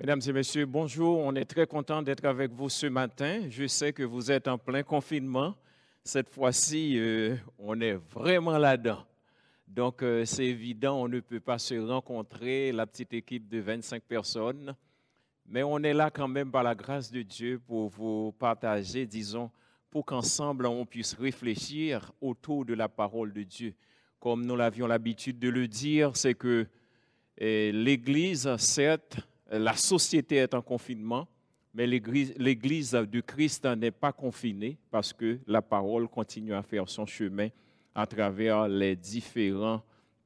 Mesdames et messieurs, bonjour. On est très content d'être avec vous ce matin. Je sais que vous êtes en plein confinement. Cette fois-ci, on est vraiment là-dedans. Donc, c'est évident, on ne peut pas se rencontrer, la petite équipe de 25 personnes. Mais on est là quand même par la grâce de Dieu pour vous partager, disons, pour qu'ensemble on puisse réfléchir autour de la parole de Dieu. Comme nous l'avions l'habitude de le dire, c'est que l'Église, certes, la société est en confinement, mais l'Église du Christ n'est pas confinée parce que la parole continue à faire son chemin à travers les différents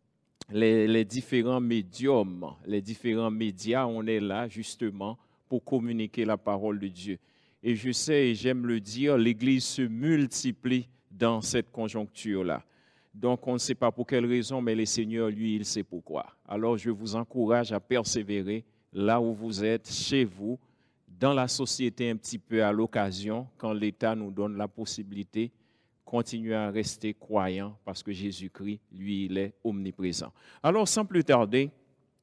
médiums, les différents médias. On est là justement pour communiquer la parole de Dieu. Et je sais, et j'aime le dire, l'Église se multiplie dans cette conjoncture-là. Donc, on ne sait pas pour quelle raison, mais le Seigneur, lui, il sait pourquoi. Alors, je vous encourage à persévérer là où vous êtes, chez vous, dans la société un petit peu à l'occasion, quand l'État nous donne la possibilité, continuez à rester croyant parce que Jésus-Christ, lui, il est omniprésent. Alors, sans plus tarder,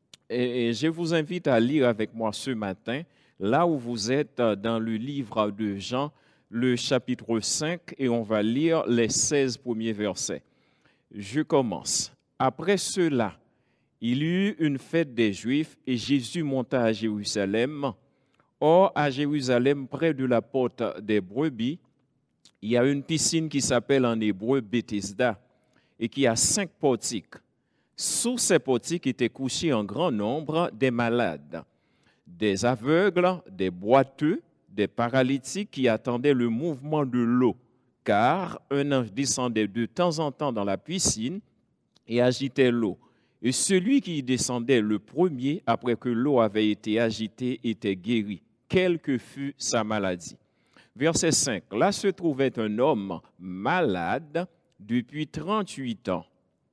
je vous invite à lire avec moi ce matin, là où vous êtes dans le livre de Jean, le chapitre 5, et on va lire les 16 premiers versets. Je commence. Après cela, il y eut une fête des Juifs et Jésus monta à Jérusalem. Or, à Jérusalem, près de la porte des brebis, il y a une piscine qui s'appelle en hébreu Bethesda et qui a 5 portiques. Sous ces portiques étaient couchés en grand nombre des malades, des aveugles, des boiteux, des paralytiques qui attendaient le mouvement de l'eau, car un ange descendait de temps en temps dans la piscine et agitait l'eau. Et celui qui y descendait le premier, après que l'eau avait été agitée, était guéri, quelle que fût sa maladie. Verset 5. Là se trouvait un homme malade depuis 38 ans.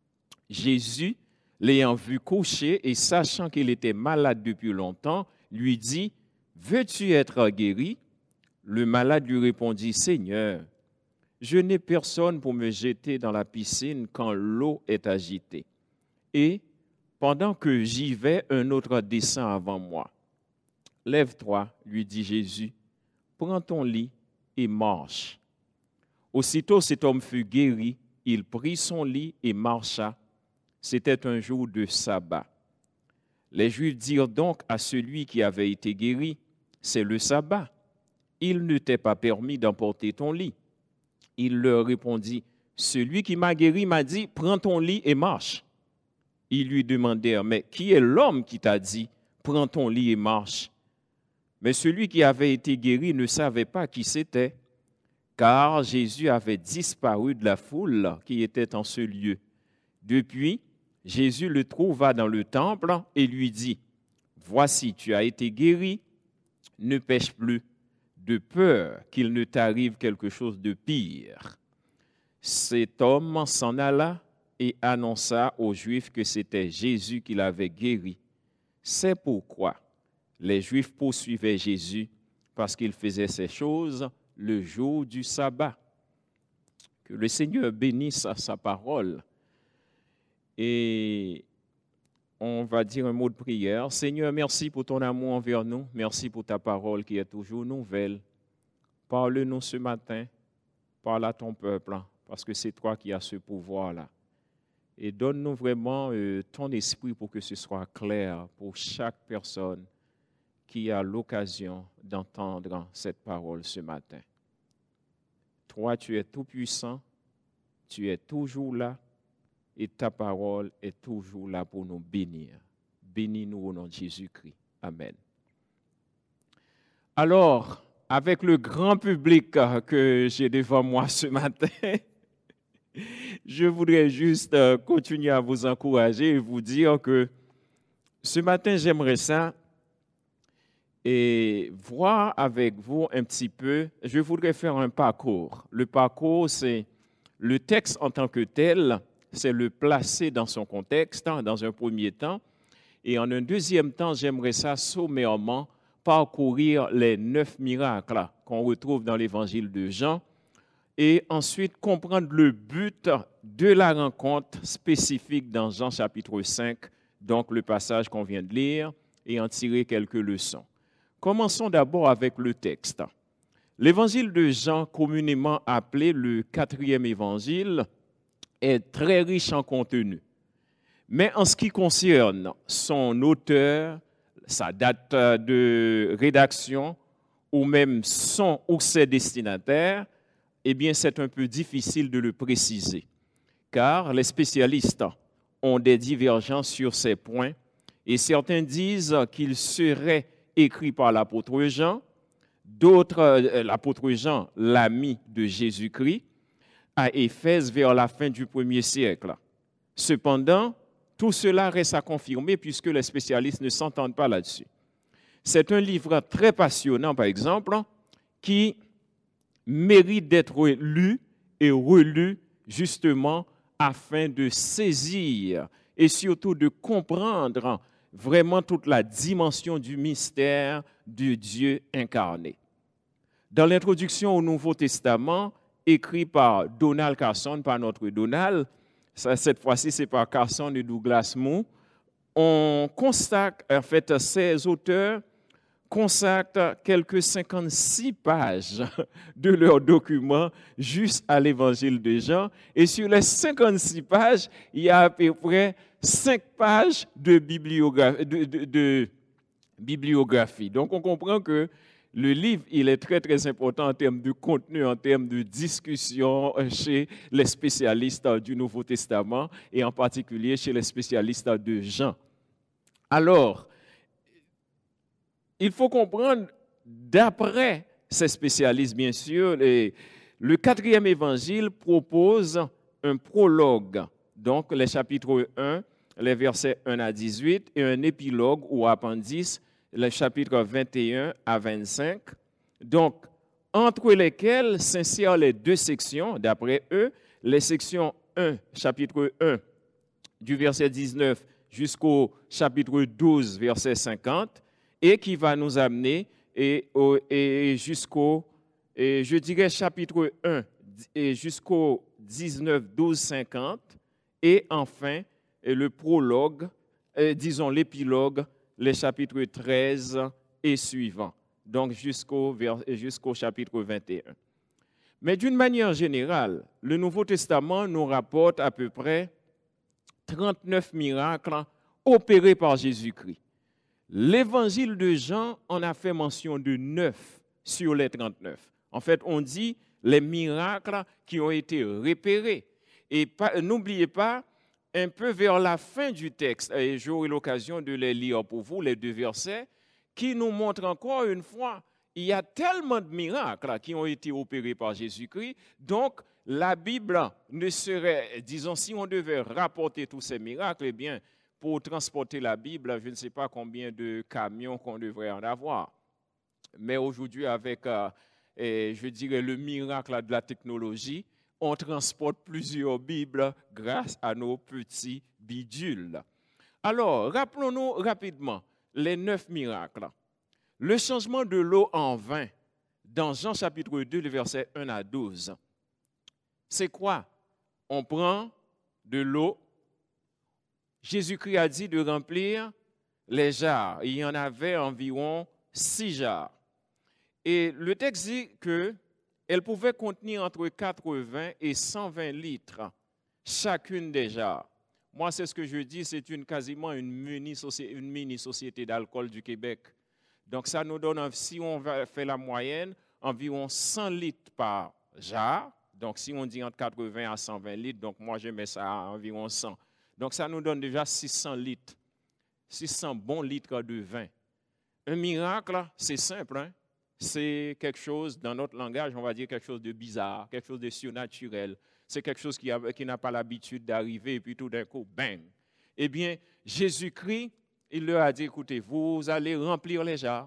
Jésus, l'ayant vu couché et sachant qu'il était malade depuis longtemps, lui dit, « Veux-tu être guéri ?» Le malade lui répondit, « Seigneur, je n'ai personne pour me jeter dans la piscine quand l'eau est agitée. Et pendant que j'y vais, un autre descend avant moi. Lève-toi, lui dit Jésus, prends ton lit et marche. Aussitôt cet homme fut guéri, il prit son lit et marcha. C'était un jour de sabbat. Les Juifs dirent donc à celui qui avait été guéri, c'est le sabbat. Il ne t'est pas permis d'emporter ton lit. Il leur répondit, celui qui m'a guéri m'a dit, prends ton lit et marche. Ils lui demandèrent, mais qui est l'homme qui t'a dit, prends ton lit et marche? Mais celui qui avait été guéri ne savait pas qui c'était, car Jésus avait disparu de la foule qui était en ce lieu. Depuis, Jésus le trouva dans le temple et lui dit, voici, tu as été guéri, ne pêche plus, de peur qu'il ne t'arrive quelque chose de pire. Cet homme s'en alla et annonça aux Juifs que c'était Jésus qui l'avait guéri. C'est pourquoi les Juifs poursuivaient Jésus parce qu'il faisait ces choses le jour du sabbat. Que le Seigneur bénisse sa parole. Et on va dire un mot de prière. Seigneur, merci pour ton amour envers nous. Merci pour ta parole qui est toujours nouvelle. Parle-nous ce matin. Parle à ton peuple, parce que c'est toi qui as ce pouvoir-là. Et donne-nous vraiment ton esprit pour que ce soit clair pour chaque personne qui a l'occasion d'entendre cette parole ce matin. Toi, tu es tout puissant, tu es toujours là et ta parole est toujours là pour nous bénir. Bénis-nous au nom de Jésus-Christ. Amen. Alors, avec le grand public que j'ai devant moi ce matin, je voudrais juste continuer à vous encourager et vous dire que ce matin, j'aimerais ça et voir avec vous un petit peu, je voudrais faire un parcours. Le parcours, c'est le texte en tant que tel, c'est le placer dans son contexte, dans un premier temps. Et en un deuxième temps, j'aimerais ça sommairement parcourir les 9 miracles qu'on retrouve dans l'évangile de Jean et ensuite comprendre le but de la rencontre spécifique dans Jean chapitre 5, donc le passage qu'on vient de lire, et en tirer quelques leçons. Commençons d'abord avec le texte. L'évangile de Jean, communément appelé le 4e évangile, est très riche en contenu. Mais en ce qui concerne son auteur, sa date de rédaction, ou même son ou ses destinataires, eh bien, c'est un peu difficile de le préciser, car les spécialistes ont des divergences sur ces points, et certains disent qu'il serait écrit par l'apôtre Jean, d'autres, l'apôtre Jean, l'ami de Jésus-Christ, à Éphèse vers la fin du 1er siècle. Cependant, tout cela reste à confirmer puisque les spécialistes ne s'entendent pas là-dessus. C'est un livre très passionnant, par exemple, qui mérite d'être lu et relu justement afin de saisir et surtout de comprendre vraiment toute la dimension du mystère de Dieu incarné. Dans l'introduction au Nouveau Testament, écrit par Donald Carson, par notre Donald, cette fois-ci c'est par Carson et Douglas Moo, on constate, en fait, ces auteurs consacrent quelques 56 pages de leur document juste à l'évangile de Jean. Et sur les 56 pages, il y a à peu près 5 pages de bibliographie. Donc on comprend que le livre, il est très, très important en termes de contenu, en termes de discussion chez les spécialistes du Nouveau Testament et en particulier chez les spécialistes de Jean. Alors, il faut comprendre, d'après ces spécialistes, bien sûr, le 4e évangile propose un prologue, donc les chapitres 1, les versets 1 à 18, et un épilogue ou appendice, les chapitres 21 à 25, donc entre lesquels s'insèrent les deux sections, d'après eux, les sections 1, chapitre 1, du verset 19 jusqu'au chapitre 12, verset 50, et qui va nous amener jusqu'au, je dirais, chapitre 1 et jusqu'au 19, 12, 50, et enfin le prologue, disons l'épilogue, les chapitres 13 et suivants, donc jusqu'au chapitre 21. Mais d'une manière générale, le Nouveau Testament nous rapporte à peu près 39 miracles opérés par Jésus-Christ. L'évangile de Jean en a fait mention de 9 sur les 39. En fait, on dit les miracles qui ont été repérés. Et n'oubliez pas, un peu vers la fin du texte, et j'aurai l'occasion de les lire pour vous, les deux versets, qui nous montrent encore une fois, il y a tellement de miracles qui ont été opérés par Jésus-Christ, donc la Bible ne serait, disons, si on devait rapporter tous ces miracles, eh bien, pour transporter la Bible, je ne sais pas combien de camions qu'on devrait en avoir. Mais aujourd'hui, avec, je dirais, le miracle de la technologie, on transporte plusieurs Bibles grâce à nos petits bidules. Alors, rappelons-nous rapidement les 9 miracles. Le changement de l'eau en vin dans Jean chapitre 2, le verset 1 à 12. C'est quoi? On prend de l'eau. Jésus-Christ a dit de remplir les jarres. Il y en avait environ 6 jarres. Et le texte dit qu'elle pouvait contenir entre 80 et 120 litres, chacune des jarres. Moi, c'est ce que je dis, c'est quasiment une mini-société d'alcool du Québec. Donc, ça nous donne, si on fait la moyenne, environ 100 litres par jarre. Donc, si on dit entre 80 à 120 litres, donc moi, je mets ça à environ 100. Donc, ça nous donne déjà 600 litres, 600 bons litres de vin. Un miracle, c'est simple, hein? C'est quelque chose, dans notre langage, on va dire quelque chose de bizarre, quelque chose de surnaturel. C'est quelque chose qui n'a pas l'habitude d'arriver et puis tout d'un coup, bang! Eh bien, Jésus-Christ, il leur a dit, écoutez, vous allez remplir les jarres.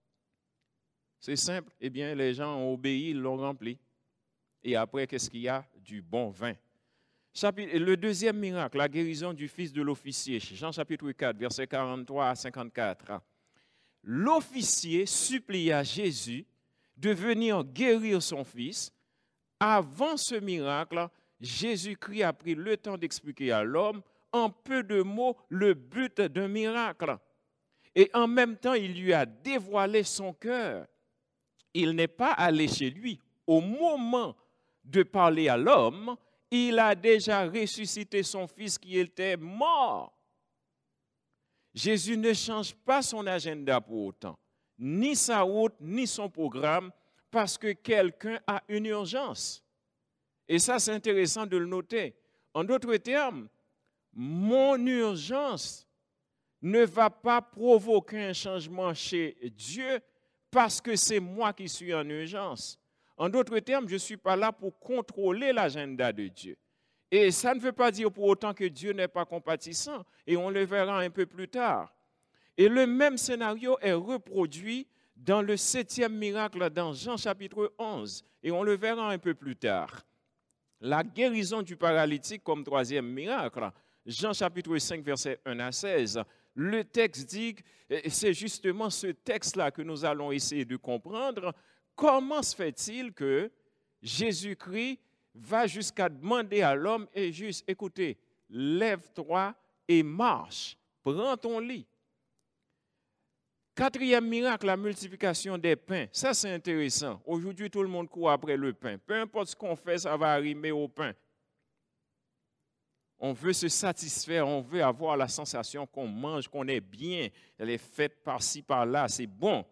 C'est simple. Eh bien, les gens ont obéi, ils l'ont rempli. Et après, qu'est-ce qu'il y a? Du bon vin. Le deuxième miracle, la guérison du fils de l'officier, Jean chapitre 4, versets 43 à 54. L'officier supplia Jésus de venir guérir son fils. Avant ce miracle, Jésus-Christ a pris le temps d'expliquer à l'homme en peu de mots le but d'un miracle. Et en même temps, il lui a dévoilé son cœur. Il n'est pas allé chez lui. Au moment de parler à l'homme, il a déjà ressuscité son fils qui était mort. Jésus ne change pas son agenda pour autant, ni sa route, ni son programme, parce que quelqu'un a une urgence. Et ça, c'est intéressant de le noter. En d'autres termes, mon urgence ne va pas provoquer un changement chez Dieu parce que c'est moi qui suis en urgence. En d'autres termes, je ne suis pas là pour contrôler l'agenda de Dieu. Et ça ne veut pas dire pour autant que Dieu n'est pas compatissant. Et on le verra un peu plus tard. Et le même scénario est reproduit dans le 7e miracle dans Jean chapitre 11. Et on le verra un peu plus tard. La guérison du paralytique comme 3e miracle. Jean chapitre 5, verset 1 à 16. Le texte dit, c'est justement ce texte-là que nous allons essayer de comprendre. Comment se fait-il que Jésus-Christ va jusqu'à demander à l'homme, et juste, écoutez, lève-toi et marche, prends ton lit. 4e miracle, la multiplication des pains. Ça, c'est intéressant. Aujourd'hui, tout le monde court après le pain. Peu importe ce qu'on fait, ça va arriver au pain. On veut se satisfaire, on veut avoir la sensation qu'on mange, qu'on est bien. Elle est faite par-ci, par-là, c'est bon.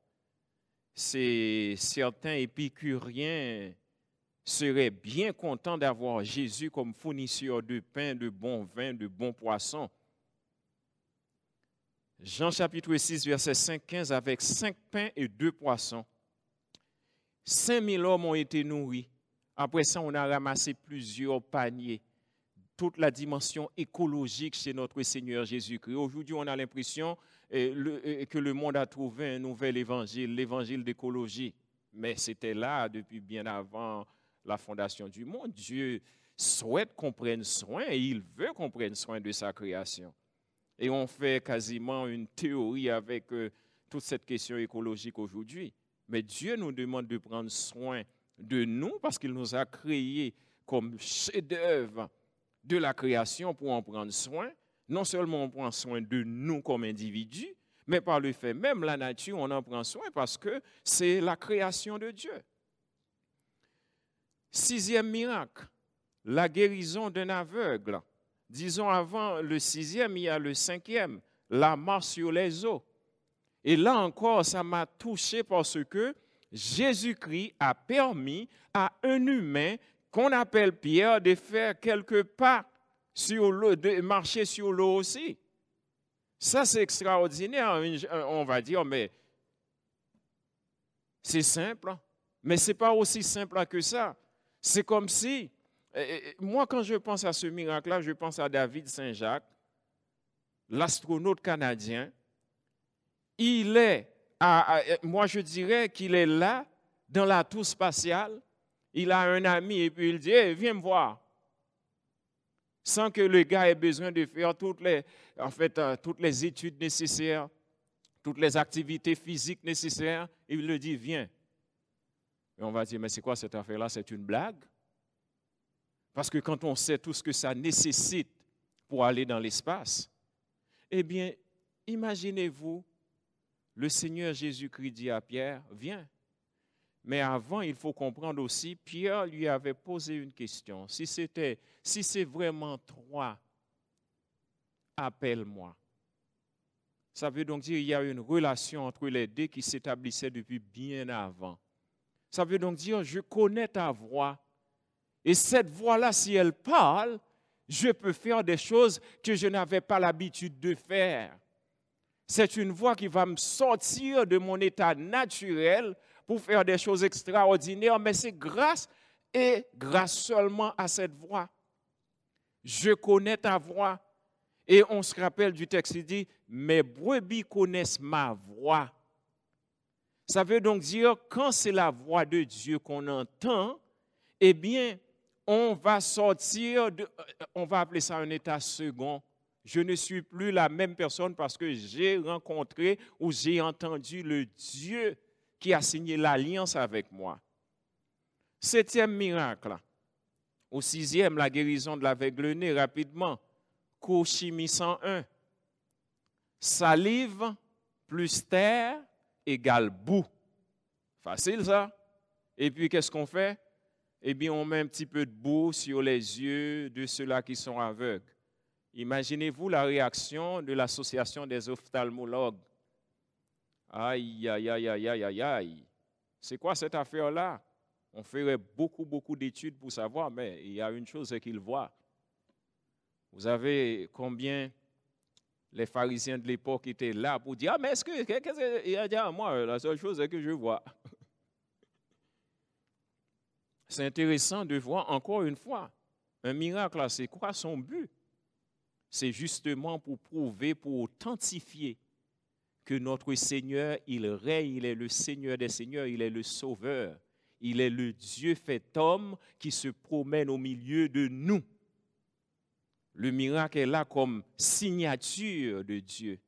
Certains épicuriens seraient bien contents d'avoir Jésus comme fournisseur de pain, de bon vin, de bons poissons. Jean chapitre 6, verset 5-15, avec 5 pains et 2 poissons. 5000 hommes ont été nourris. Après ça, on a ramassé plusieurs paniers. Toute la dimension écologique chez notre Seigneur Jésus-Christ. Aujourd'hui, on a l'impression que le monde a trouvé un nouvel évangile, l'évangile d'écologie. Mais c'était là depuis bien avant la fondation du monde. Dieu souhaite qu'on prenne soin et il veut qu'on prenne soin de sa création. Et on fait quasiment une théorie avec toute cette question écologique aujourd'hui. Mais Dieu nous demande de prendre soin de nous parce qu'il nous a créés comme chef-d'œuvre de la création pour en prendre soin. Non seulement on prend soin de nous comme individus, mais par le fait même, la nature, on en prend soin parce que c'est la création de Dieu. 6e miracle, la guérison d'un aveugle. Disons avant le 6e, il y a le 5e, la marche sur les eaux. Et là encore, ça m'a touché parce que Jésus-Christ a permis à un humain qu'on appelle Pierre de faire quelques pas sur l'eau, de marcher sur l'eau aussi. Ça, c'est extraordinaire. On va dire, mais c'est simple. Mais ce n'est pas aussi simple que ça. C'est comme si, moi, quand je pense à ce miracle-là, je pense à David Saint-Jacques, l'astronaute canadien. Il est, moi je dirais qu'il est là, dans la tour spatiale. Il a un ami et puis il dit, hey, viens me voir. Sans que le gars ait besoin de faire toutes les études nécessaires, toutes les activités physiques nécessaires. Il le dit, viens. Et on va dire, mais c'est quoi cette affaire-là? C'est une blague? Parce que quand on sait tout ce que ça nécessite pour aller dans l'espace, eh bien, imaginez-vous, le Seigneur Jésus-Christ dit à Pierre, viens. Mais avant, il faut comprendre aussi, Pierre lui avait posé une question. Si c'est vraiment toi, appelle-moi. Ça veut donc dire qu'il y a une relation entre les deux qui s'établissait depuis bien avant. Ça veut donc dire, je connais ta voix. Et cette voix-là, si elle parle, je peux faire des choses que je n'avais pas l'habitude de faire. C'est une voix qui va me sortir de mon état naturel pour faire des choses extraordinaires, mais c'est grâce seulement à cette voix. Je connais ta voix. Et on se rappelle du texte, il dit, mes brebis connaissent ma voix. Ça veut donc dire, quand c'est la voix de Dieu qu'on entend, eh bien, on va sortir, on va appeler ça un état second. Je ne suis plus la même personne parce que j'ai rencontré ou j'ai entendu le Dieu qui a signé l'alliance avec moi. 7e miracle. Au 6e, la guérison de l'aveugle-né, rapidement. Cours chimie 101. Salive plus terre égale boue. Facile ça. Et puis qu'est-ce qu'on fait? Eh bien, on met un petit peu de boue sur les yeux de ceux-là qui sont aveugles. Imaginez-vous la réaction de l'association des ophtalmologues. Aïe, aïe, aïe, aïe, aïe, aïe, aïe. C'est quoi cette affaire-là? On ferait beaucoup d'études pour savoir, mais il y a une chose qu'ils voient. Vous avez combien les pharisiens de l'époque étaient là pour dire, ah, mais est-ce que, il a dit, moi, la seule chose que je vois. C'est intéressant de voir encore une fois, un miracle, c'est quoi son but? C'est justement pour prouver, pour authentifier que notre Seigneur, il règne, il est le Seigneur des Seigneurs, il est le Sauveur. Il est le Dieu fait homme qui se promène au milieu de nous. Le miracle est là comme signature de Dieu.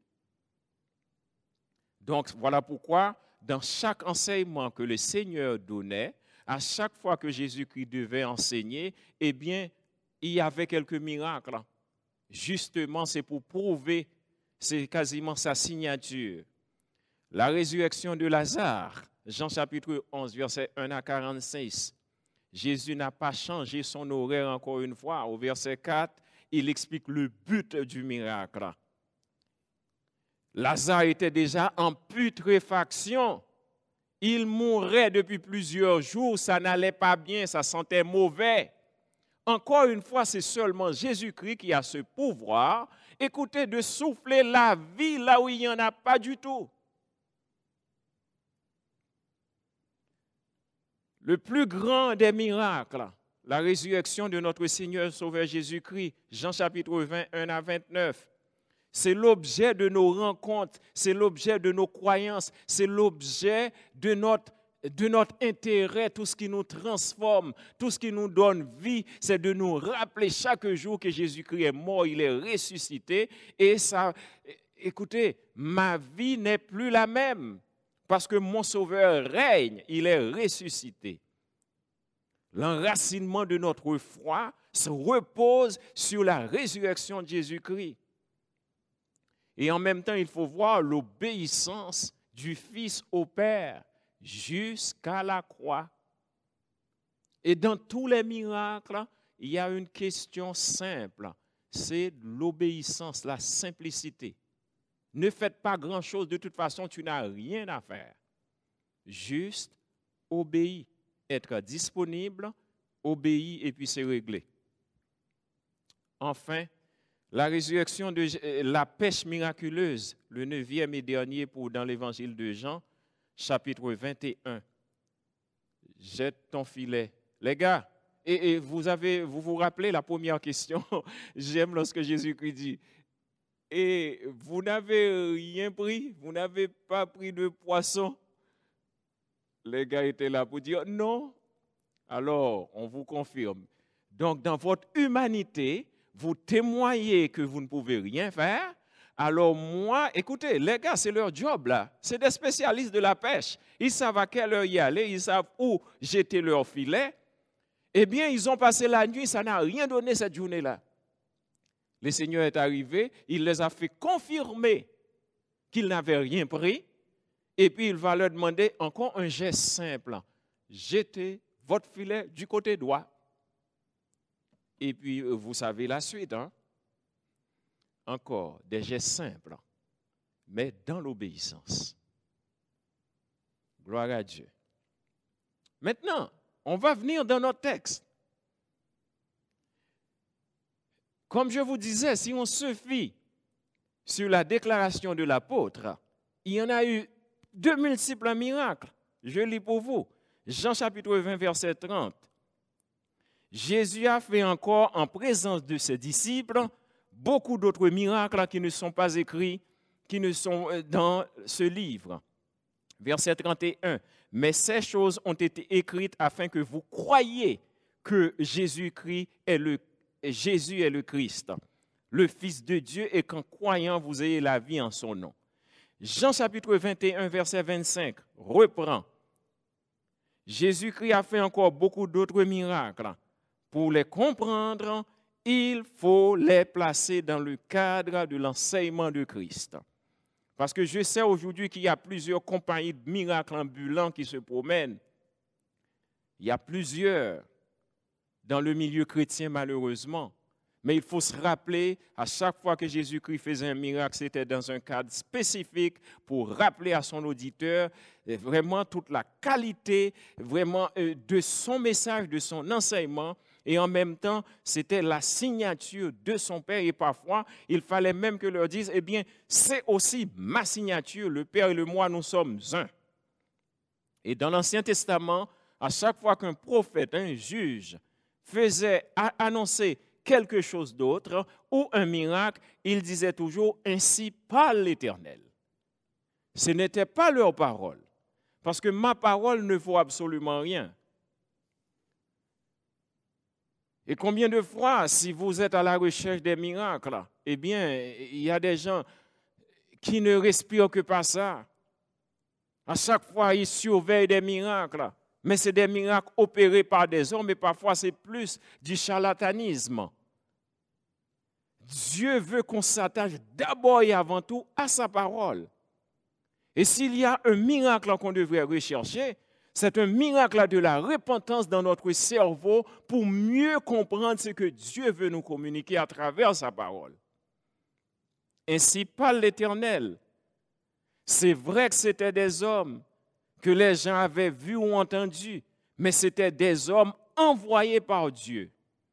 Donc, voilà pourquoi, dans chaque enseignement que le Seigneur donnait, à chaque fois que Jésus-Christ devait enseigner, eh bien, il y avait quelques miracles. Justement, c'est pour prouver, c'est quasiment sa signature. La résurrection de Lazare, Jean chapitre 11, verset 1 à 46. Jésus n'a pas changé son horaire encore une fois. Au verset 4, il explique le but du miracle. Lazare était déjà en putréfaction. Il mourait depuis plusieurs jours, ça n'allait pas bien, ça sentait mauvais. Encore une fois, c'est seulement Jésus-Christ qui a ce pouvoir, écoutez, de souffler la vie là où il n'y en a pas du tout. Le plus grand des miracles, la résurrection de notre Seigneur Sauveur Jésus-Christ, Jean chapitre 21 à 29, c'est l'objet de nos rencontres, c'est l'objet de nos croyances, c'est l'objet de notre intérêt, tout ce qui nous transforme, tout ce qui nous donne vie, c'est de nous rappeler chaque jour que Jésus-Christ est mort, il est ressuscité, et ça, écoutez, ma vie n'est plus la même. Parce que mon Sauveur règne, il est ressuscité. L'enracinement de notre foi se repose sur la résurrection de Jésus-Christ. Et en même temps, il faut voir l'obéissance du Fils au Père jusqu'à la croix. Et dans tous les miracles, il y a une question simple, c'est l'obéissance, la simplicité. Ne faites pas grand-chose, de toute façon, tu n'as rien à faire. Juste obéir, être disponible, obéir et puis c'est réglé. Enfin, la résurrection de la pêche miraculeuse, le 9e et dernier dans l'évangile de Jean, chapitre 21. Jette ton filet. Les gars, et vous vous rappelez la première question, j'aime lorsque Jésus-Christ dit, et vous n'avez rien pris, vous n'avez pas pris de poisson. Les gars étaient là pour dire non. Alors, on vous confirme. Donc, dans votre humanité, vous témoignez que vous ne pouvez rien faire. Alors moi, écoutez, les gars, c'est leur job là. C'est des spécialistes de la pêche. Ils savent à quelle heure y aller, ils savent où jeter leur filet. Eh bien, ils ont passé la nuit, ça n'a rien donné cette journée-là. Le Seigneur est arrivé, il les a fait confirmer qu'ils n'avaient rien pris. Et puis, il va leur demander encore un geste simple. Jetez votre filet du côté droit. Et puis, vous savez la suite. Hein? Encore des gestes simples, mais dans l'obéissance. Gloire à Dieu. Maintenant, on va venir dans notre texte. Comme je vous disais, si on se fie sur la déclaration de l'apôtre, il y en a eu de multiples miracles. Je lis pour vous. Jean chapitre 20, verset 30. Jésus a fait encore en présence de ses disciples beaucoup d'autres miracles qui ne sont pas écrits, qui ne sont dans ce livre. Verset 31. Mais ces choses ont été écrites afin que vous croyiez que Jésus est le Christ, le Fils de Dieu, et qu'en croyant, vous ayez la vie en son nom. Jean chapitre 21, verset 25, reprend. Jésus-Christ a fait encore beaucoup d'autres miracles. Pour les comprendre, il faut les placer dans le cadre de l'enseignement de Christ. Parce que je sais aujourd'hui qu'il y a plusieurs compagnies de miracles ambulants qui se promènent. Il y a plusieurs dans le milieu chrétien, malheureusement. Mais il faut se rappeler, à chaque fois que Jésus-Christ faisait un miracle, c'était dans un cadre spécifique pour rappeler à son auditeur vraiment toute la qualité vraiment de son message, de son enseignement. Et en même temps, c'était la signature de son Père. Et parfois, il fallait même que leur dise, eh bien, c'est aussi ma signature. Le Père et le moi, nous sommes un. Et dans l'Ancien Testament, à chaque fois qu'un prophète, un juge, faisait annoncer quelque chose d'autre ou un miracle, il disait toujours « ainsi parle l'Éternel ». Ce n'était pas leur parole, parce que ma parole ne vaut absolument rien. Et combien de fois, si vous êtes à la recherche des miracles, eh bien, il y a des gens qui ne respirent que par ça. À chaque fois, ils surveillent des miracles, mais c'est des miracles opérés par des hommes, et parfois c'est plus du charlatanisme. Dieu veut qu'on s'attache d'abord et avant tout à sa parole. Et s'il y a un miracle qu'on devrait rechercher, c'est un miracle de la repentance dans notre cerveau pour mieux comprendre ce que Dieu veut nous communiquer à travers sa parole. Ainsi parle l'Éternel. C'est vrai que c'était des hommes que les gens avaient vus ou entendus, mais c'était des hommes envoyés par Dieu.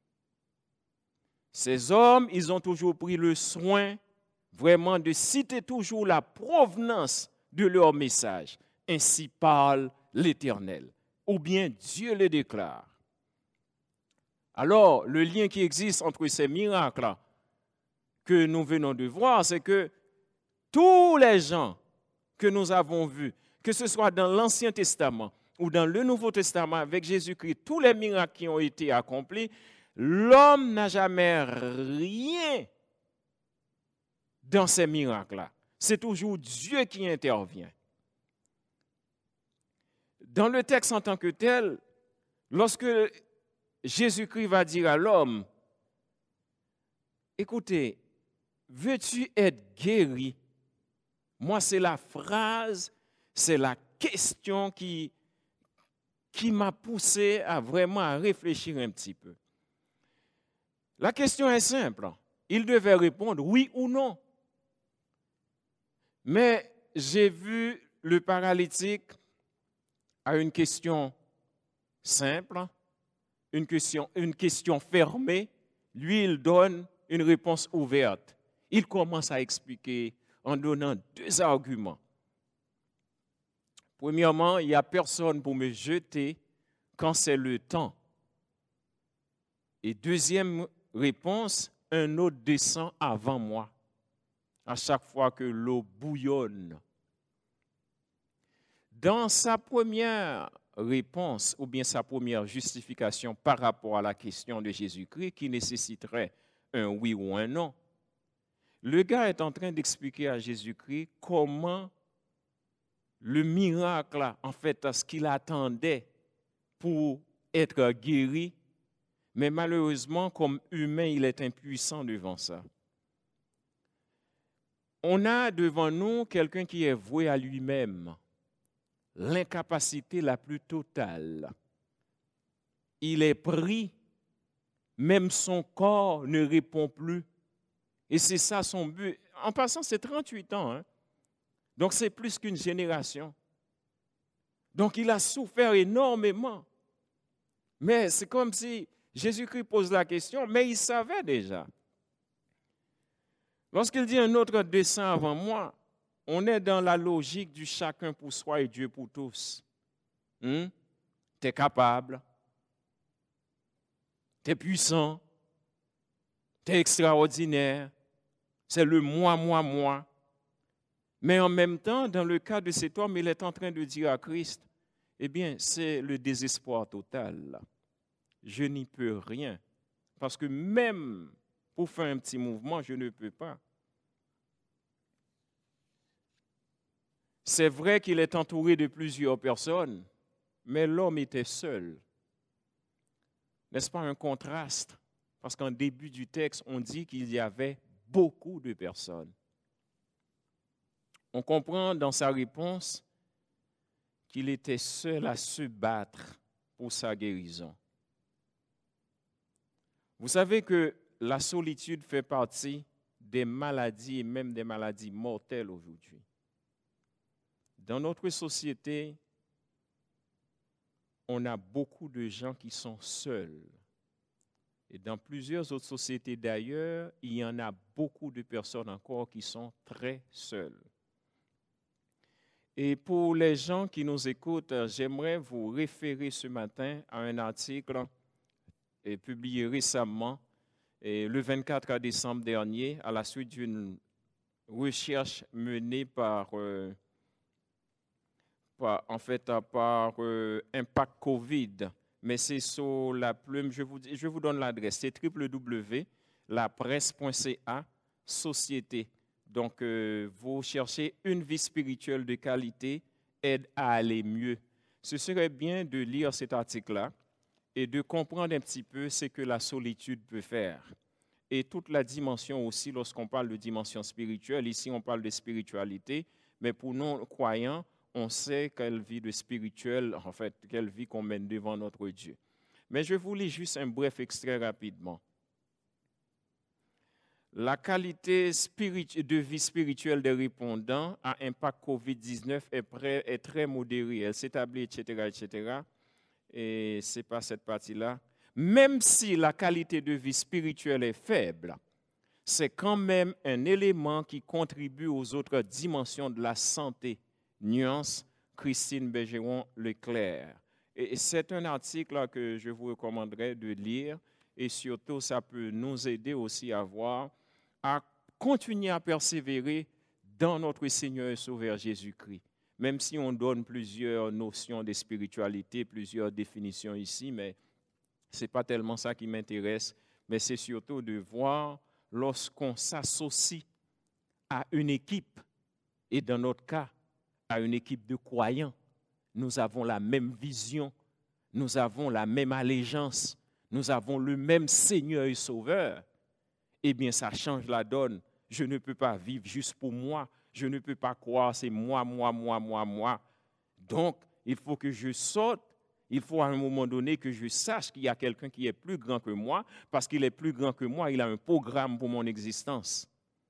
Ces hommes, ils ont toujours pris le soin vraiment de citer toujours la provenance de leur message. Ainsi parle l'Éternel. Ou bien Dieu le déclare. Alors, le lien qui existe entre ces miracles que nous venons de voir, c'est que tous les gens que nous avons vus, que ce soit dans l'Ancien Testament ou dans le Nouveau Testament avec Jésus-Christ, tous les miracles qui ont été accomplis, l'homme n'a jamais rien dans ces miracles-là. C'est toujours Dieu qui intervient. Dans le texte en tant que tel, lorsque Jésus-Christ va dire à l'homme, écoutez, veux-tu être guéri? Moi, c'est la phrase, c'est la question qui m'a poussé à vraiment réfléchir un petit peu. La question est simple. Il devait répondre oui ou non. Mais j'ai vu le paralytique à une question simple, une question fermée. Lui, il donne une réponse ouverte. Il commence à expliquer en donnant deux arguments. Premièrement, il n'y a personne pour me jeter quand c'est le temps. Et deuxième réponse, un autre descend avant moi, à chaque fois que l'eau bouillonne. Dans sa première réponse, ou bien sa première justification par rapport à la question de Jésus-Christ, qui nécessiterait un oui ou un non, le gars est en train d'expliquer à Jésus-Christ comment le miracle, en fait, ce qu'il attendait pour être guéri, mais malheureusement, comme humain, il est impuissant devant ça. On a devant nous quelqu'un qui est voué à lui-même, l'incapacité la plus totale. Il est pris, même son corps ne répond plus. Et c'est ça son but. En passant, c'est 38 ans, hein? Donc c'est plus qu'une génération. Donc il a souffert énormément. Mais c'est comme si Jésus-Christ pose la question, mais il savait déjà. Lorsqu'il dit un autre descend avant moi, on est dans la logique du chacun pour soi et Dieu pour tous. Tu es capable, tu es puissant, tu es extraordinaire, c'est le moi, moi, moi. Mais en même temps, dans le cas de cet homme, il est en train de dire à Christ, eh bien, c'est le désespoir total. Je n'y peux rien. Parce que même pour faire un petit mouvement, je ne peux pas. C'est vrai qu'il est entouré de plusieurs personnes, mais l'homme était seul. N'est-ce pas un contraste? Parce qu'en début du texte, on dit qu'il y avait beaucoup de personnes. On comprend dans sa réponse qu'il était seul à se battre pour sa guérison. Vous savez que la solitude fait partie des maladies et même des maladies mortelles aujourd'hui. Dans notre société, on a beaucoup de gens qui sont seuls. Et dans plusieurs autres sociétés d'ailleurs, il y en a beaucoup de personnes encore qui sont très seules. Et pour les gens qui nous écoutent, j'aimerais vous référer ce matin à un article publié récemment, le 24 décembre dernier, à la suite d'une recherche menée par Impact Covid. Mais c'est sur la plume, je vous donne l'adresse, c'est www.lapresse.ca, société. Donc, vous cherchez une vie spirituelle de qualité, aide à aller mieux. Ce serait bien de lire cet article-là et de comprendre un petit peu ce que la solitude peut faire. Et toute la dimension aussi, lorsqu'on parle de dimension spirituelle, ici on parle de spiritualité, mais pour nous croyants, on sait quelle vie de spirituel, en fait, quelle vie qu'on mène devant notre Dieu. Mais je vous lis juste un bref extrait rapidement. La qualité de vie spirituelle des répondants à Impact COVID-19 est très modérée. Elle s'établit, etc., etc. Et ce n'est pas cette partie-là. Même si la qualité de vie spirituelle est faible, c'est quand même un élément qui contribue aux autres dimensions de la santé. Nuance, Christine Bergeron-Leclerc. Et c'est un article que je vous recommanderais de lire et surtout ça peut nous aider aussi à continuer à persévérer dans notre Seigneur et Sauveur Jésus-Christ. Même si on donne plusieurs notions de spiritualité, plusieurs définitions ici, mais ce n'est pas tellement ça qui m'intéresse, mais c'est surtout de voir lorsqu'on s'associe à une équipe, et dans notre cas, à une équipe de croyants, nous avons la même vision, nous avons la même allégeance, nous avons le même Seigneur et Sauveur, eh bien ça change la donne. Je ne peux pas vivre juste pour moi, je ne peux pas croire c'est moi. Donc, il faut que je sorte, il faut à un moment donné que je sache qu'il y a quelqu'un qui est plus grand que moi, parce qu'il est plus grand que moi, il a un programme pour mon existence.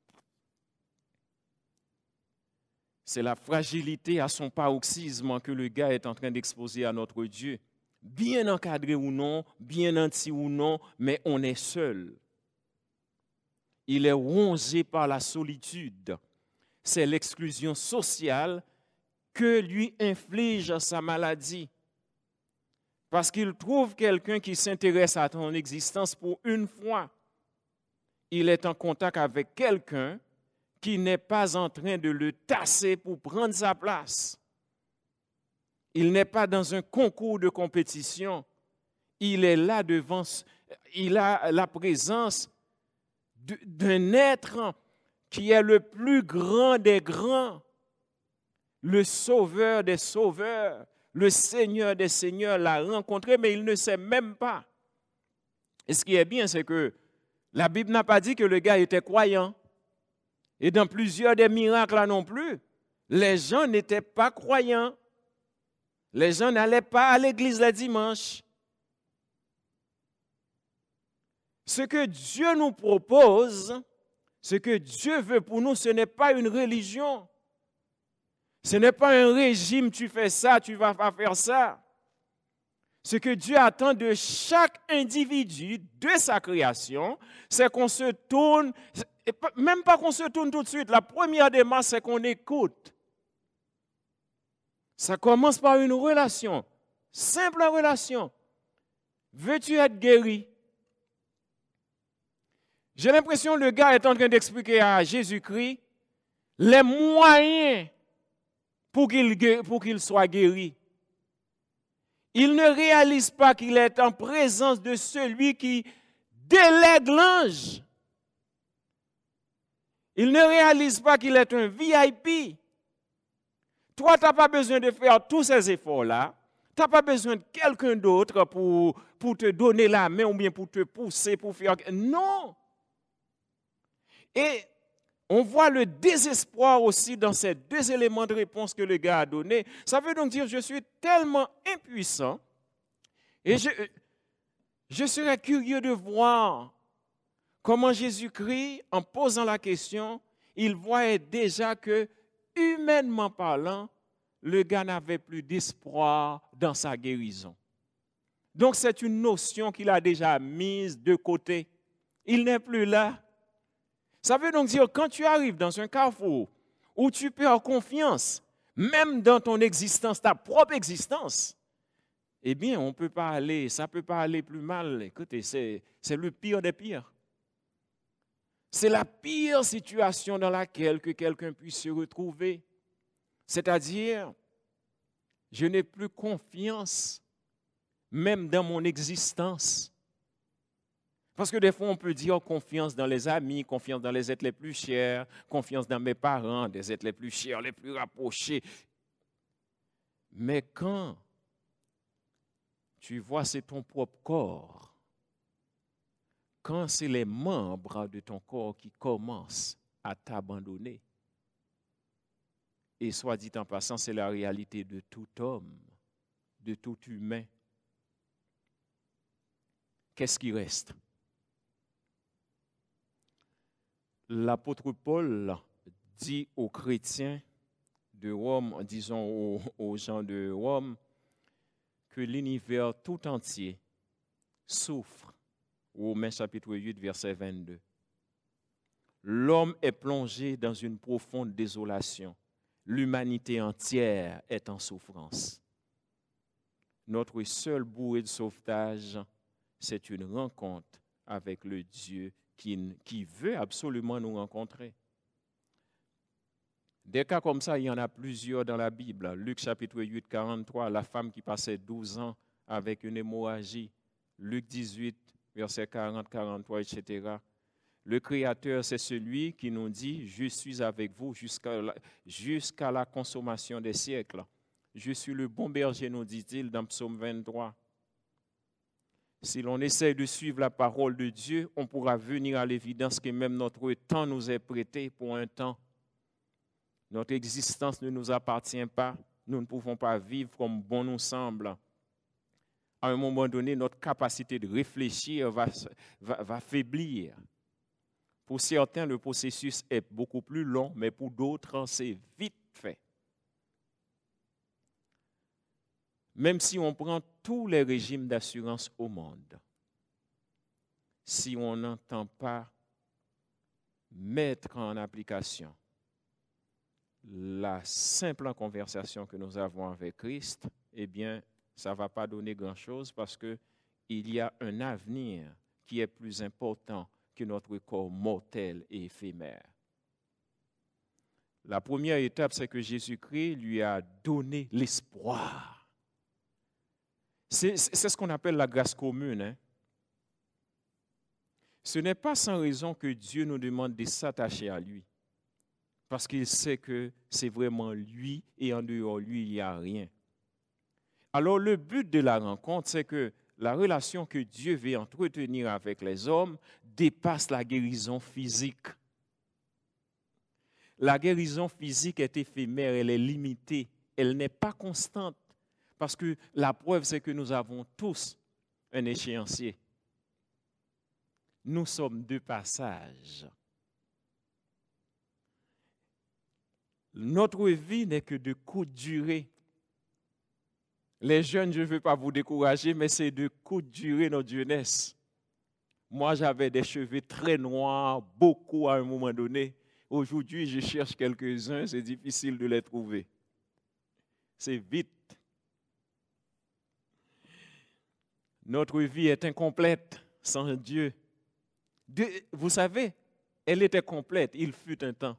C'est la fragilité à son paroxysme que le gars est en train d'exposer à notre Dieu. Bien encadré ou non, bien nanti ou non, mais on est seul. Il est rongé par la solitude. C'est l'exclusion sociale que lui inflige sa maladie. Parce qu'il trouve quelqu'un qui s'intéresse à ton existence pour une fois. Il est en contact avec quelqu'un qui n'est pas en train de le tasser pour prendre sa place. Il n'est pas dans un concours de compétition. Il est là devant, il a la présence d'un être qui est le plus grand des grands, le sauveur des sauveurs, le Seigneur des seigneurs l'a rencontré, mais il ne sait même pas. Et ce qui est bien, c'est que la Bible n'a pas dit que le gars était croyant. Et dans plusieurs des miracles là non plus, les gens n'étaient pas croyants. Les gens n'allaient pas à l'église le dimanche. Ce que Dieu nous propose, ce que Dieu veut pour nous, ce n'est pas une religion. Ce n'est pas un régime, tu fais ça, tu vas pas faire ça. Ce que Dieu attend de chaque individu, de sa création, c'est qu'on se tourne, même pas qu'on se tourne tout de suite. La première démarche, c'est qu'on écoute. Ça commence par une relation, simple relation. Veux-tu être guéri? J'ai l'impression que le gars est en train d'expliquer à Jésus-Christ les moyens pour qu'il soit guéri. Il ne réalise pas qu'il est en présence de celui qui délègue l'ange. Il ne réalise pas qu'il est un VIP. Toi, tu n'as pas besoin de faire tous ces efforts-là. Tu n'as pas besoin de quelqu'un d'autre pour te donner la main ou bien pour te pousser, pour faire... Non! Et On voit le désespoir aussi dans ces deux éléments de réponse que le gars a donnés. Ça veut donc dire, je suis tellement impuissant et je serais curieux de voir comment Jésus-Christ, en posant la question, il voyait déjà que, humainement parlant, le gars n'avait plus d'espoir dans sa guérison. Donc c'est une notion qu'il a déjà mise de côté. Il n'est plus là. Ça veut donc dire, quand tu arrives dans un carrefour où tu perds confiance, même dans ton existence, ta propre existence, eh bien, on peut pas aller, ça ne peut pas aller plus mal. Écoutez, c'est le pire des pires. C'est la pire situation dans laquelle que quelqu'un puisse se retrouver. C'est-à-dire, je n'ai plus confiance, même dans mon existence. Parce que des fois, on peut dire confiance dans les amis, confiance dans les êtres les plus chers, confiance dans mes parents, des êtres les plus chers, les plus rapprochés. Mais quand tu vois, c'est ton propre corps, quand c'est les membres de ton corps qui commencent à t'abandonner, et soit dit en passant, c'est la réalité de tout homme, de tout humain, qu'est-ce qui reste? L'apôtre Paul dit aux chrétiens de Rome, disons aux gens de Rome, que l'univers tout entier souffre. Romains chapitre 8, verset 22. L'homme est plongé dans une profonde désolation. L'humanité entière est en souffrance. Notre seul bouée de sauvetage, c'est une rencontre avec le Dieu qui veut absolument nous rencontrer. Des cas comme ça, il y en a plusieurs dans la Bible. Luc chapitre 8, 43, la femme qui passait 12 ans avec une hémorragie. Luc 18, verset 40, 43, etc. Le Créateur, c'est celui qui nous dit « Je suis avec vous jusqu'à la consommation des siècles. Je suis le bon berger », nous dit-il dans Psaume 23. Si l'on essaie de suivre la parole de Dieu, on pourra venir à l'évidence que même notre temps nous est prêté pour un temps. Notre existence ne nous appartient pas. Nous ne pouvons pas vivre comme bon nous semble. À un moment donné, notre capacité de réfléchir va faiblir. Pour certains, le processus est beaucoup plus long, mais pour d'autres, c'est vite fait. Même si on prend tous les régimes d'assurance au monde, si on n'entend pas mettre en application la simple conversation que nous avons avec Christ, eh bien, ça ne va pas donner grand-chose parce qu'il y a un avenir qui est plus important que notre corps mortel et éphémère. La première étape, c'est que Jésus-Christ lui a donné l'espoir. C'est ce qu'on appelle la grâce commune. Hein? Ce n'est pas sans raison que Dieu nous demande de s'attacher à lui. Parce qu'il sait que c'est vraiment lui et en dehors de lui, il n'y a rien. Alors le but de la rencontre, c'est que la relation que Dieu veut entretenir avec les hommes dépasse la guérison physique. La guérison physique est éphémère, elle est limitée, elle n'est pas constante. Parce que la preuve, c'est que nous avons tous un échéancier. Nous sommes de passage. Notre vie n'est que de courte durée. Les jeunes, je ne veux pas vous décourager, mais c'est de courte durée notre jeunesse. Moi, j'avais des cheveux très noirs, beaucoup à un moment donné. Aujourd'hui, je cherche quelques-uns, c'est difficile de les trouver. C'est vite. Notre vie est incomplète sans Dieu. Vous savez, elle était complète, il fut un temps.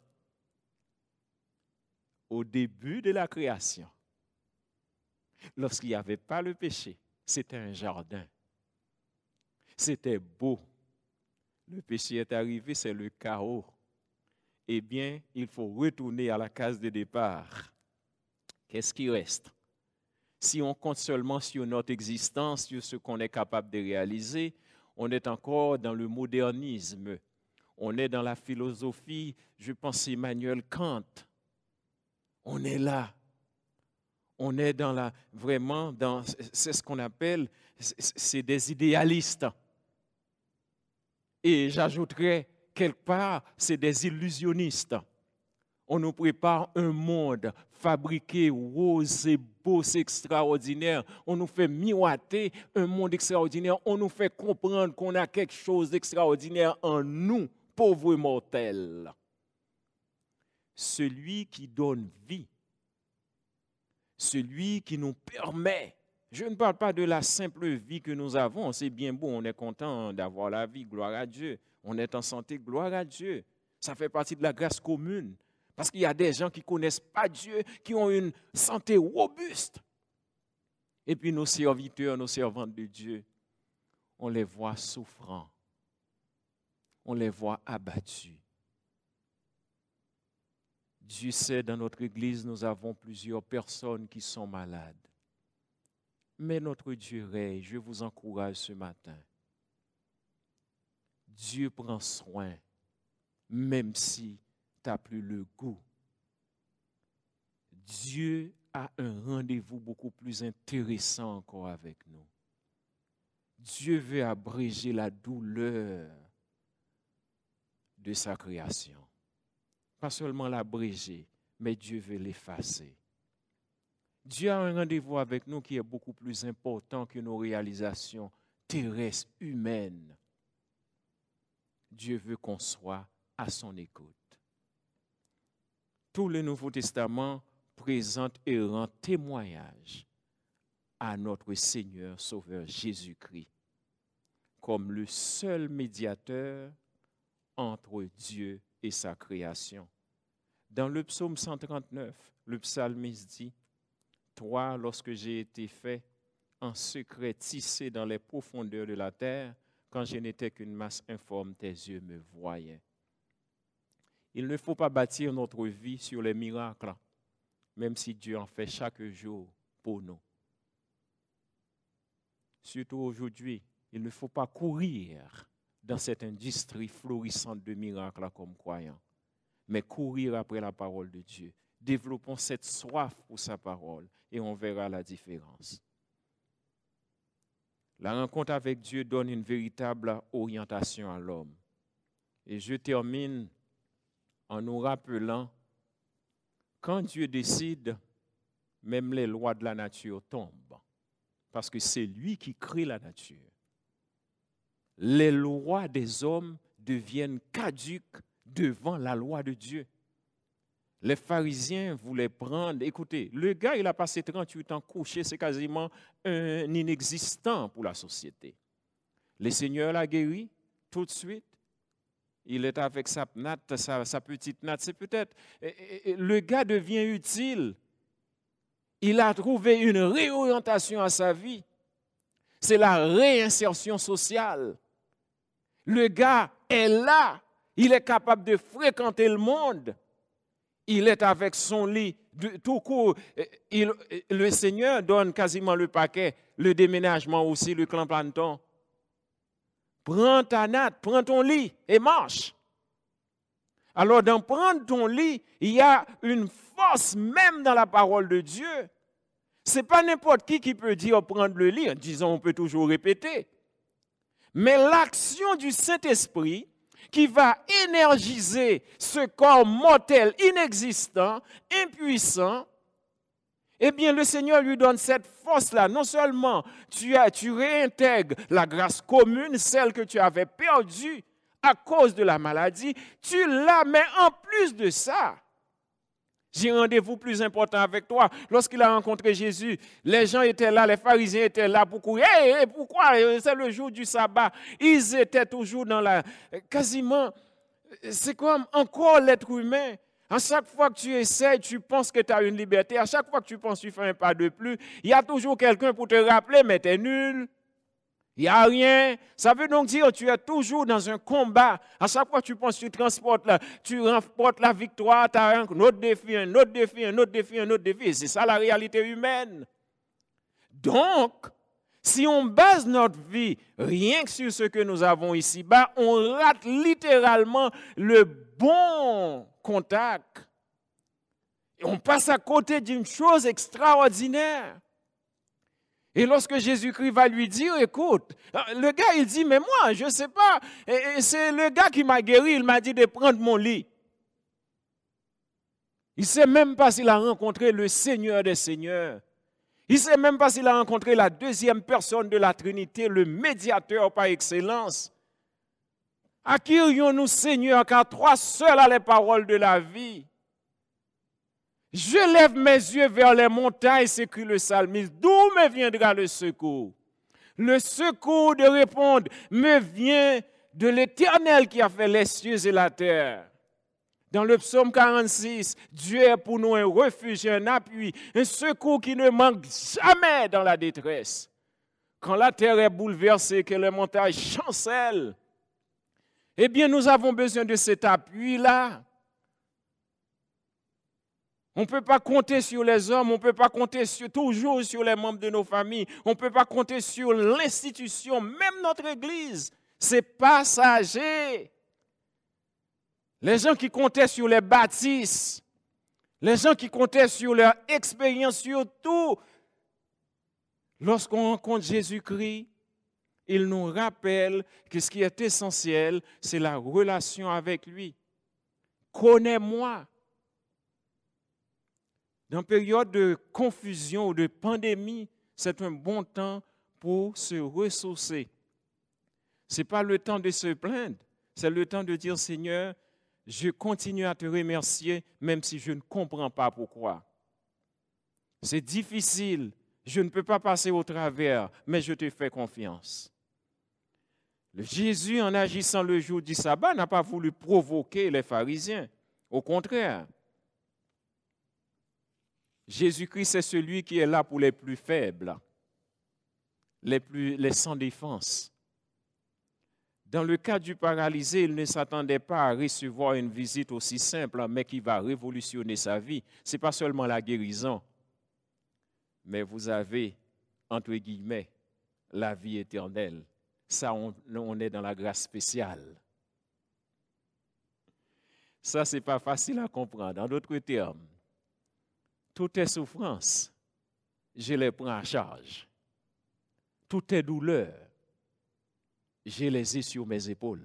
Au début de la création, lorsqu'il n'y avait pas le péché, c'était un jardin. C'était beau. Le péché est arrivé, c'est le chaos. Eh bien, il faut retourner à la case de départ. Qu'est-ce qui reste? Si on compte seulement sur notre existence, sur ce qu'on est capable de réaliser, on est encore dans le modernisme, On est dans la philosophie, je pense Emmanuel Kant. On est là. On est vraiment dans, c'est ce qu'on appelle, c'est des idéalistes. Et j'ajouterais, quelque part, c'est des illusionnistes. On nous prépare un monde fabriqué, rose, c'est beau, c'est extraordinaire. On nous fait miroiter un monde extraordinaire. On nous fait comprendre qu'on a quelque chose d'extraordinaire en nous, pauvres mortels. Celui qui donne vie, celui qui nous permet. Je ne parle pas de la simple vie que nous avons. C'est bien beau, on est content d'avoir la vie, gloire à Dieu. On est en santé, gloire à Dieu. Ça fait partie de la grâce commune. Parce qu'il y a des gens qui ne connaissent pas Dieu, qui ont une santé robuste. Et puis nos serviteurs, nos servantes de Dieu, on les voit souffrants. On les voit abattus. Dieu sait, dans notre Église, nous avons plusieurs personnes qui sont malades. Mais notre Dieu règne, je vous encourage ce matin. Dieu prend soin, même si tu n'as plus le goût. Dieu a un rendez-vous beaucoup plus intéressant encore avec nous. Dieu veut abréger la douleur de sa création. Pas seulement l'abréger, mais Dieu veut l'effacer. Dieu a un rendez-vous avec nous qui est beaucoup plus important que nos réalisations terrestres, humaines. Dieu veut qu'on soit à son écoute. Tout le Nouveau Testament présente et rend témoignage à notre Seigneur Sauveur Jésus-Christ comme le seul médiateur entre Dieu et sa création. Dans le psaume 139, le psalmiste dit « Toi, lorsque j'ai été fait en secret, tissé dans les profondeurs de la terre, quand je n'étais qu'une masse informe, tes yeux me voyaient. » Il ne faut pas bâtir notre vie sur les miracles, même si Dieu en fait chaque jour pour nous. Surtout aujourd'hui, il ne faut pas courir dans cette industrie florissante de miracles comme croyants, mais courir après la parole de Dieu. Développons cette soif pour sa parole et on verra la différence. La rencontre avec Dieu donne une véritable orientation à l'homme. Et je termine en nous rappelant, quand Dieu décide, même les lois de la nature tombent, parce que c'est lui qui crée la nature. Les lois des hommes deviennent caduques devant la loi de Dieu. Les pharisiens voulaient prendre, écoutez, le gars il a passé 38 ans couché, c'est quasiment un inexistant pour la société. Le Seigneur l'a guéri tout de suite. Il est avec sa natte, sa petite natte. C'est peut-être, le gars devient utile. Il a trouvé une réorientation à sa vie. C'est la réinsertion sociale. Le gars est là. Il est capable de fréquenter le monde. Il est avec son lit. Tout court, le Seigneur donne quasiment le paquet, le déménagement aussi, le clan planton. Prends ta natte, prends ton lit et marche. Alors, dans prendre ton lit, il y a une force même dans la parole de Dieu. Ce n'est pas n'importe qui peut dire prendre le lit. Disons, on peut toujours répéter. Mais l'action du Saint-Esprit qui va énergiser ce corps mortel, inexistant, impuissant, eh bien, le Seigneur lui donne cette force-là. Non seulement tu réintègres la grâce commune, celle que tu avais perdue à cause de la maladie, tu l'as, mais en plus de ça, j'ai un rendez-vous plus important avec toi. Lorsqu'il a rencontré Jésus, les gens étaient là, les pharisiens étaient là pour courir. Hey, pourquoi? C'est le jour du sabbat. Ils étaient toujours dans quasiment, c'est comme encore l'être humain. À chaque fois que tu essaies, tu penses que tu as une liberté. À chaque fois que tu penses que tu fais un pas de plus, il y a toujours quelqu'un pour te rappeler, mais tu es nul. Il n'y a rien. Ça veut donc dire que tu es toujours dans un combat. À chaque fois que tu penses que tu remportes la victoire, tu as un autre défi, un autre défi, un autre défi, un autre défi. Et c'est ça la réalité humaine. Donc, Si on base notre vie rien que sur ce que nous avons ici-bas, on rate littéralement le bon contact. Et on passe à côté d'une chose extraordinaire. Et lorsque Jésus-Christ va lui dire, écoute, le gars il dit, mais moi, je ne sais pas, et c'est le gars qui m'a guéri, il m'a dit de prendre mon lit. Il ne sait même pas s'il a rencontré le Seigneur des Seigneurs. Il ne sait même pas s'il a rencontré la deuxième personne de la Trinité, le médiateur par excellence. À qui irions-nous, Seigneur, car toi seul as les paroles de la vie. Je lève mes yeux vers les montagnes, s'écrie le psalmiste. D'où me viendra le secours? Le secours de répondre me vient de l'Éternel qui a fait les cieux et la terre. Dans le psaume 46, Dieu est pour nous un refuge, un appui, un secours qui ne manque jamais dans la détresse. Quand la terre est bouleversée, que les montagnes chancellent, eh bien nous avons besoin de cet appui-là. On ne peut pas compter sur les hommes, on ne peut pas compter toujours sur les membres de nos familles, on ne peut pas compter sur l'institution, même notre Église. C'est passager. Les gens qui comptaient sur les bâtisses, les gens qui comptaient sur leur expérience, surtout, lorsqu'on rencontre Jésus-Christ, il nous rappelle que ce qui est essentiel, c'est la relation avec lui. Connais-moi. Dans une période de confusion ou de pandémie, c'est un bon temps pour se ressourcer. Ce n'est pas le temps de se plaindre, c'est le temps de dire, Seigneur, je continue à te remercier, même si je ne comprends pas pourquoi. C'est difficile, je ne peux pas passer au travers, mais je te fais confiance. Jésus, en agissant le jour du sabbat, n'a pas voulu provoquer les pharisiens. Au contraire, Jésus-Christ, c'est celui qui est là pour les plus faibles, les sans défense. Dans le cas du paralysé, il ne s'attendait pas à recevoir une visite aussi simple, mais qui va révolutionner sa vie. Ce n'est pas seulement la guérison, mais vous avez, entre guillemets, la vie éternelle. Ça, on est dans la grâce spéciale. Ça, ce n'est pas facile à comprendre. En d'autres termes, toutes tes souffrances, je les prends en charge. Toutes tes douleurs, je les ai sur mes épaules.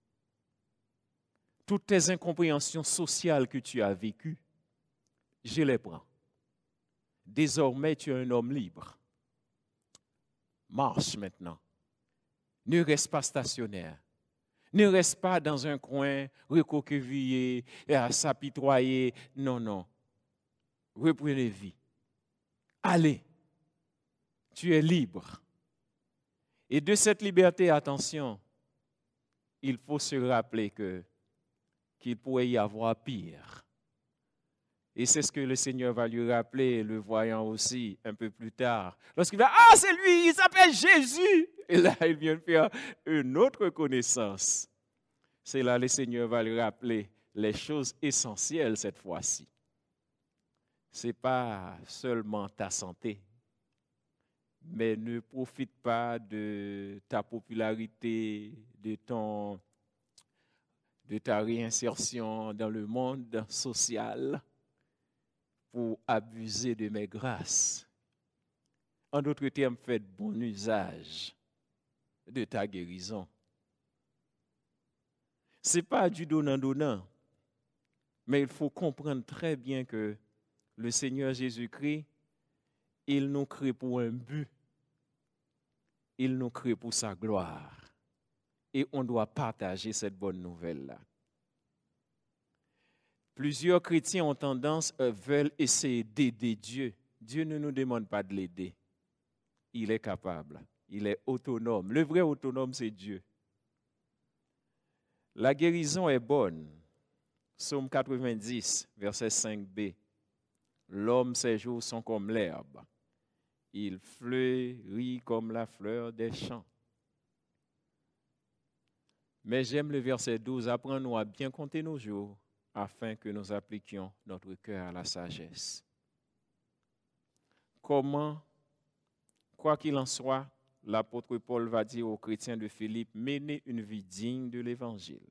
Toutes tes incompréhensions sociales que tu as vécues, je les prends. Désormais, tu es un homme libre. Marche maintenant. Ne reste pas stationnaire. Ne reste pas dans un coin recroquevillé et à s'apitoyer. Non, non. Reprenez vie. Allez. Tu es libre. Et de cette liberté, attention, il faut se rappeler qu'il pourrait y avoir pire. Et c'est ce que le Seigneur va lui rappeler, le voyant aussi un peu plus tard. Lorsqu'il va, ah, c'est lui, il s'appelle Jésus. Et là, il vient de faire une autre connaissance. C'est là que le Seigneur va lui rappeler les choses essentielles cette fois-ci. Ce n'est pas seulement ta santé, mais ne profite pas de ta popularité, de ta réinsertion dans le monde social pour abuser de mes grâces. En d'autres termes, faites bon usage de ta guérison. Ce n'est pas du donnant-donnant, mais il faut comprendre très bien que le Seigneur Jésus-Christ, il nous crée pour un but. Il nous crée pour sa gloire. Et on doit partager cette bonne nouvelle-là. Plusieurs chrétiens ont tendance, veulent essayer d'aider Dieu. Dieu ne nous demande pas de l'aider. Il est capable. Il est autonome. Le vrai autonome, c'est Dieu. La guérison est bonne. Psaume 90, verset 5b. L'homme, ses jours sont comme l'herbe. Il fleurit comme la fleur des champs. Mais j'aime le verset 12. Apprends-nous à bien compter nos jours afin que nous appliquions notre cœur à la sagesse. Comment, quoi qu'il en soit, l'apôtre Paul va dire aux chrétiens de Philippe, menez une vie digne de l'Évangile.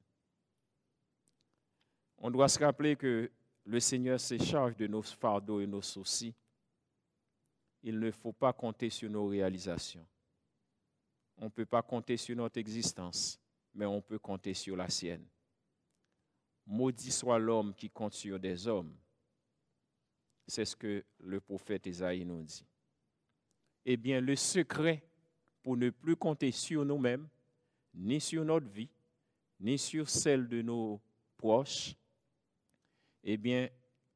On doit se rappeler que le Seigneur se charge de nos fardeaux et nos soucis. Il ne faut pas compter sur nos réalisations. On ne peut pas compter sur notre existence, mais on peut compter sur la sienne. Maudit soit l'homme qui compte sur des hommes. C'est ce que le prophète Isaïe nous dit. Eh bien, le secret pour ne plus compter sur nous-mêmes, ni sur notre vie, ni sur celle de nos proches, eh bien,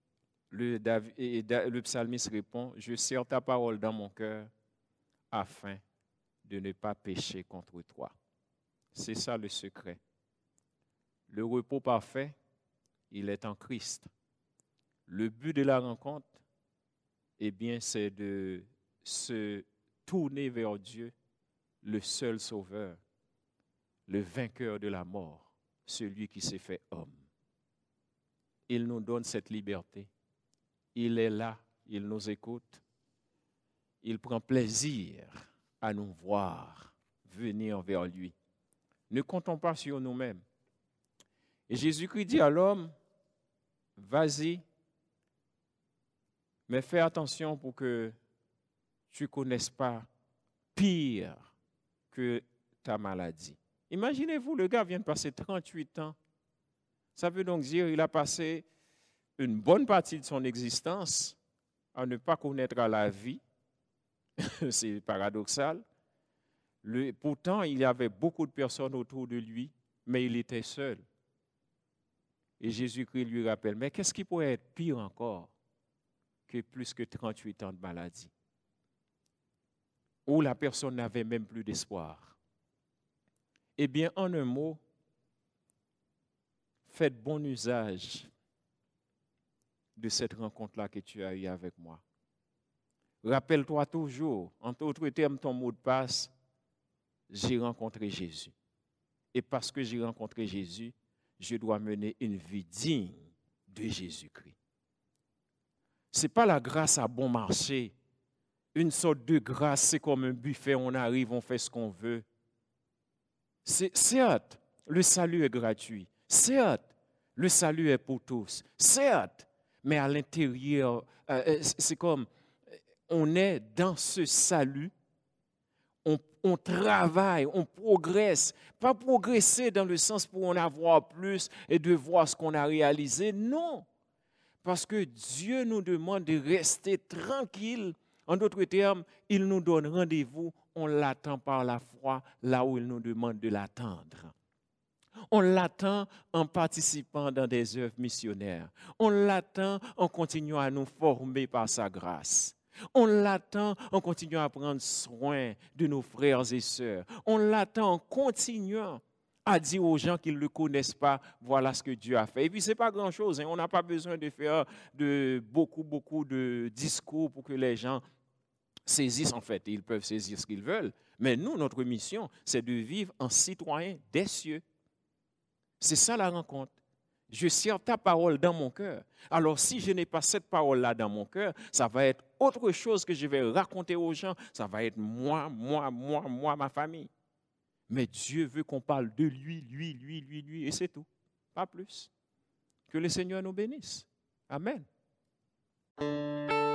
le psalmiste répond, « Je serre ta parole dans mon cœur afin de ne pas pécher contre toi. » C'est ça le secret. Le repos parfait, il est en Christ. Le but de la rencontre, eh bien, c'est de se tourner vers Dieu, le seul sauveur, le vainqueur de la mort, celui qui s'est fait homme. Il nous donne cette liberté. Il est là, il nous écoute. Il prend plaisir à nous voir venir vers lui. Ne comptons pas sur nous-mêmes. Et Jésus-Christ dit à l'homme, vas-y, mais fais attention pour que tu ne connaisses pas pire que ta maladie. Imaginez-vous, le gars vient de passer 38 ans. Ça veut donc dire qu'il a passé une bonne partie de son existence à ne pas connaître la vie. C'est paradoxal. Pourtant, il y avait beaucoup de personnes autour de lui, mais il était seul. Et Jésus-Christ lui rappelle, mais qu'est-ce qui pourrait être pire encore que plus que 38 ans de maladie, où la personne n'avait même plus d'espoir? Eh bien, en un mot, faites bon usage de cette rencontre-là que tu as eue avec moi. Rappelle-toi toujours, en d'autres termes, ton mot de passe, j'ai rencontré Jésus. Et parce que j'ai rencontré Jésus, je dois mener une vie digne de Jésus-Christ. Ce n'est pas la grâce à bon marché. Une sorte de grâce, c'est comme un buffet, on arrive, on fait ce qu'on veut. Certes, le salut est gratuit. Certes, le salut est pour tous. Certes, mais à l'intérieur, c'est comme, on est dans ce salut, on travaille, on progresse. Pas progresser dans le sens pour en avoir plus et de voir ce qu'on a réalisé, non. Parce que Dieu nous demande de rester tranquille. En d'autres termes, il nous donne rendez-vous, on l'attend par la foi là où il nous demande de l'attendre. On l'attend en participant dans des œuvres missionnaires. On l'attend en continuant à nous former par sa grâce. On l'attend en continuant à prendre soin de nos frères et sœurs. On l'attend en continuant à dire aux gens qui ne le connaissent pas, voilà ce que Dieu a fait. Et puis, ce n'est pas grand-chose. On n'a pas besoin de faire beaucoup de discours pour que les gens saisissent. En fait, ils peuvent saisir ce qu'ils veulent. Mais nous, notre mission, c'est de vivre en citoyen des cieux. C'est ça la rencontre. Je serre ta parole dans mon cœur. Alors, si je n'ai pas cette parole-là dans mon cœur, ça va être autre chose que je vais raconter aux gens. Ça va être moi, ma famille. Mais Dieu veut qu'on parle de lui, et c'est tout. Pas plus. Que le Seigneur nous bénisse. Amen.